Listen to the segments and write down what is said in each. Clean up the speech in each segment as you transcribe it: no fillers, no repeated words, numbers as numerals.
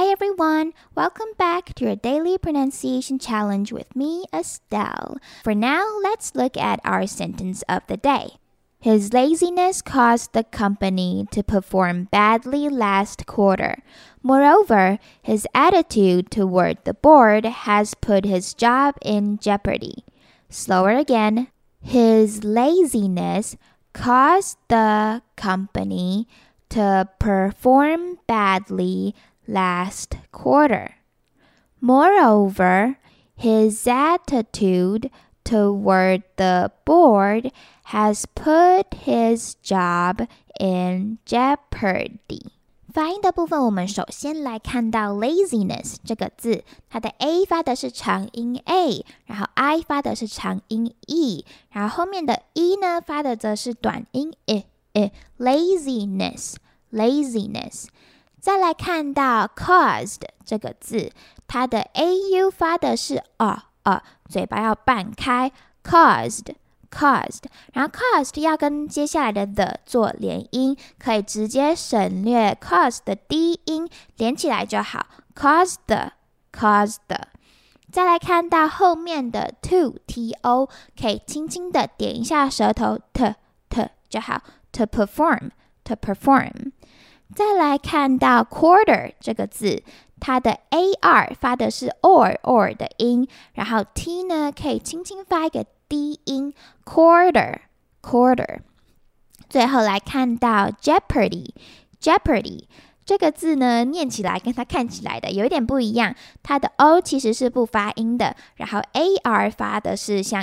Hey everyone, welcome back to your daily pronunciation challenge with me, Estelle. For now, let's look at our sentence of the day. His laziness caused the company to perform badly last quarter. Moreover, his attitude toward the board has put his job in jeopardy. Slower again. His laziness caused the company to perform badly last quarter. Moreover, his attitude toward the board has put his job in jeopardy. 发音的部分，我们首先来看到 laziness 这个字，它的 A 发的是长音 A， 然后 I 发的是长音 E， 然后后面的 E 呢发的则是短音 laziness。再来看到 caused 这个字，它的 AU 发的是嘴巴要半开 caused， 然后 caused 要跟接下来的 the 做连音，可以直接省略 caused 的低音，连起来就好 caused the。再来看到后面的 to 可以轻轻的点一下舌头 t 就好 to perform。再来看到 quarter 这个字，它的 AR 发的是 or 的音，然后 T 呢可以轻轻发一个低音 quarter。最后来看到 jeopardy 这个字呢念起来跟它看起来的有一点不一样，它的 O 其实是不发音的，然后 AR 发的是像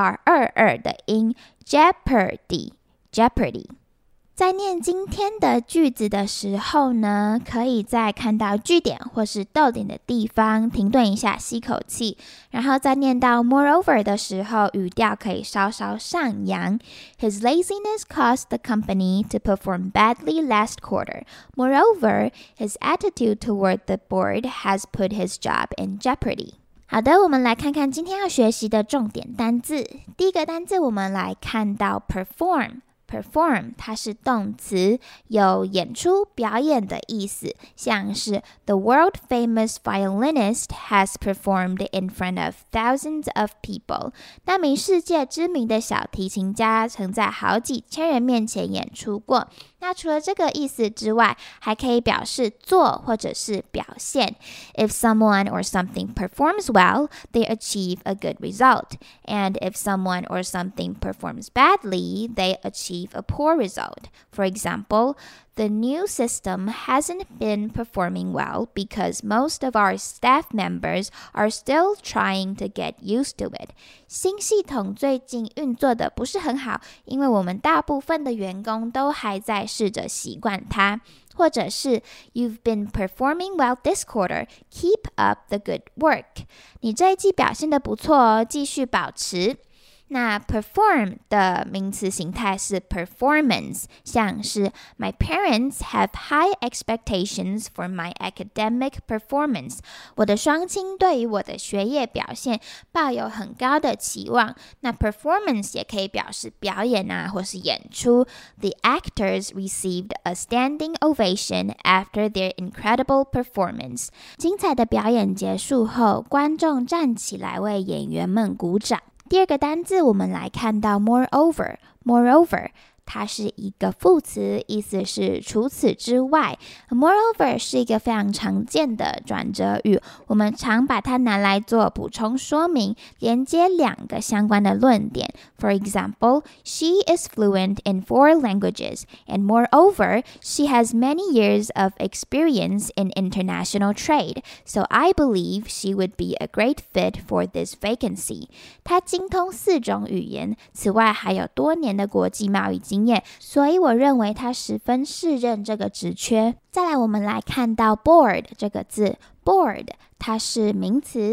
ER 的音 jeopardy。在念今天的句子的时候呢，可以在看到句点或是逗点的地方停顿一下，吸口气，然后在念到 moreover 的时候，语调可以稍稍上扬。His laziness caused the company to perform badly last quarter. Moreover, his attitude toward the board has put his job in jeopardy. 好的，我们来看看今天要学习的重点单字。第一个单字我们来看到 perform，它是动词，有演出、表演的意思，像是 The world famous violinist has performed in front of thousands of people. 那名世界知名的小提琴家曾在好几千人面前演出过。那除了这个意思之外，还可以表示做或者是表现。If someone or something performs well, they achieve a good result. And if someone or something performs badly, they achieve a poor result. For example, the new system hasn't been performing well because most of our staff members are still trying to get used to it. 新系统最近运作的不是很好，因为我们大部分的员工都还在试着习惯它。或者是 You've been performing well this quarter. Keep up the good work. 你这一季表现得不错哦，继续保持。那 perform 的名词形态是 performance， 像是 My parents have high expectations for my academic performance. 我的双亲对于我的学业表现抱有很高的期望。那 performance 也可以表示表演啊，或是演出。The actors received a standing ovation after their incredible performance. 精彩的表演结束后，观众站起来为演员们鼓掌。第二个单字我们来看到 moreover， 它是一个副词，意思是除此之外。Moreover 是一个非常常见的转折语，我们常把它拿来做补充说明，连接两个相关的论点。For example, she is fluent in 4 languages, and moreover, she has many years of experience in international trade, so I believe she would be a great fit for this vacancy. 她精通4种语言，此外还有多年的国际贸易经验，所以我认为他十分适任这个职缺。再来我们来看到 board 这个字， board 它是名词，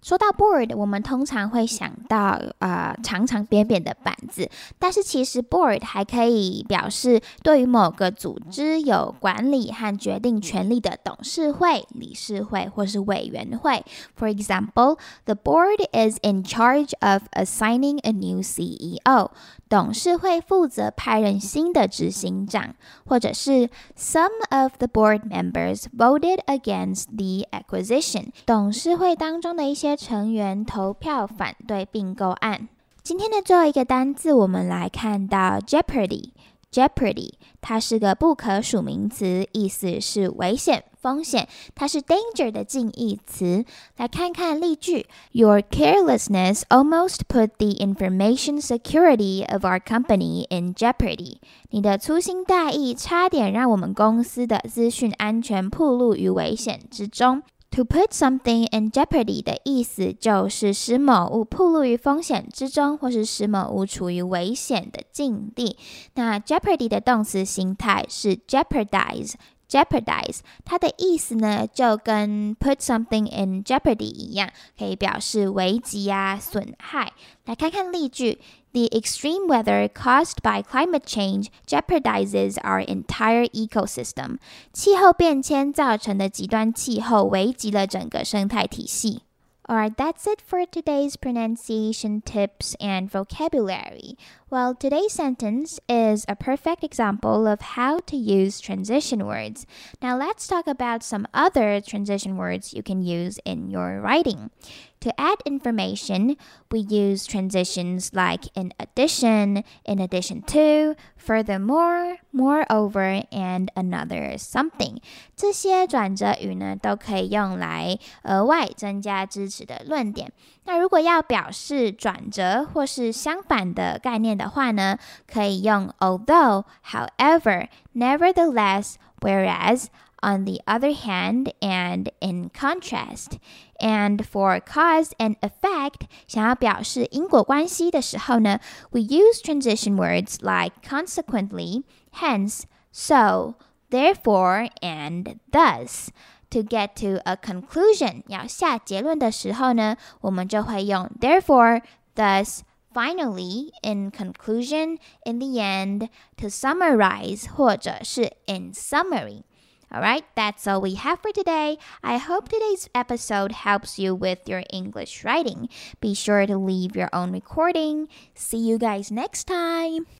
说到 board， 我们通常会想到长长扁扁的板子，但是其实 board 还可以表示对于某个组织有管理和决定权力的董事会、理事会或是委员会。For example, the board is in charge of assigning a new CEO. 董事会负责派任新的执行长，或者是 Some of the board members voted against the acquisition. 董事会当中的一些成员投票反对并购案。今天的最后一个单字，我们来看到 Jeopardy。它是个不可数名词，意思是危险、风险，它是 danger 的近义词。来看看例句 Your carelessness almost put the information security of our company in jeopardy. 你的粗心大意差点让我们公司的资讯安全暴露于危险之中。To put something in jeopardy 的意思就是使某物暴露于风险之中，或是使某物处于危险的境地。那 jeopardy 的动词形态是 jeopardize， 它的意思呢就跟 put something in jeopardy 一样，可以表示危及啊、损害。来看看例句The extreme weather caused by climate change jeopardizes our entire ecosystem. 气候变迁造成的极端气候危及了整个生态体系。Alright, that's it for today's pronunciation tips and vocabulary. Well, today's sentence is a perfect example of how to use transition words. Now let's talk about some other transition words you can use in your writing. To add information, we use transitions like in addition to, furthermore, moreover, and another something. 这些转折语呢，都可以用来额外增加支持的论点。那如果要表示转折或是相反的概念的话呢，可以用 although, however, nevertheless, whereas, on the other hand, and in contrast. And for cause and effect, 想要表示因果关系的时候呢， we use transition words like consequently, hence, so, therefore, and thus. To get to a conclusion, 要下结论的时候呢，我们就会用 therefore, thus, finally, in conclusion, in the end, to summarize, 或者是 in summary.Alright, that's all we have for today. I hope today's episode helps you with your English writing. Be sure to leave your own recording. See you guys next time.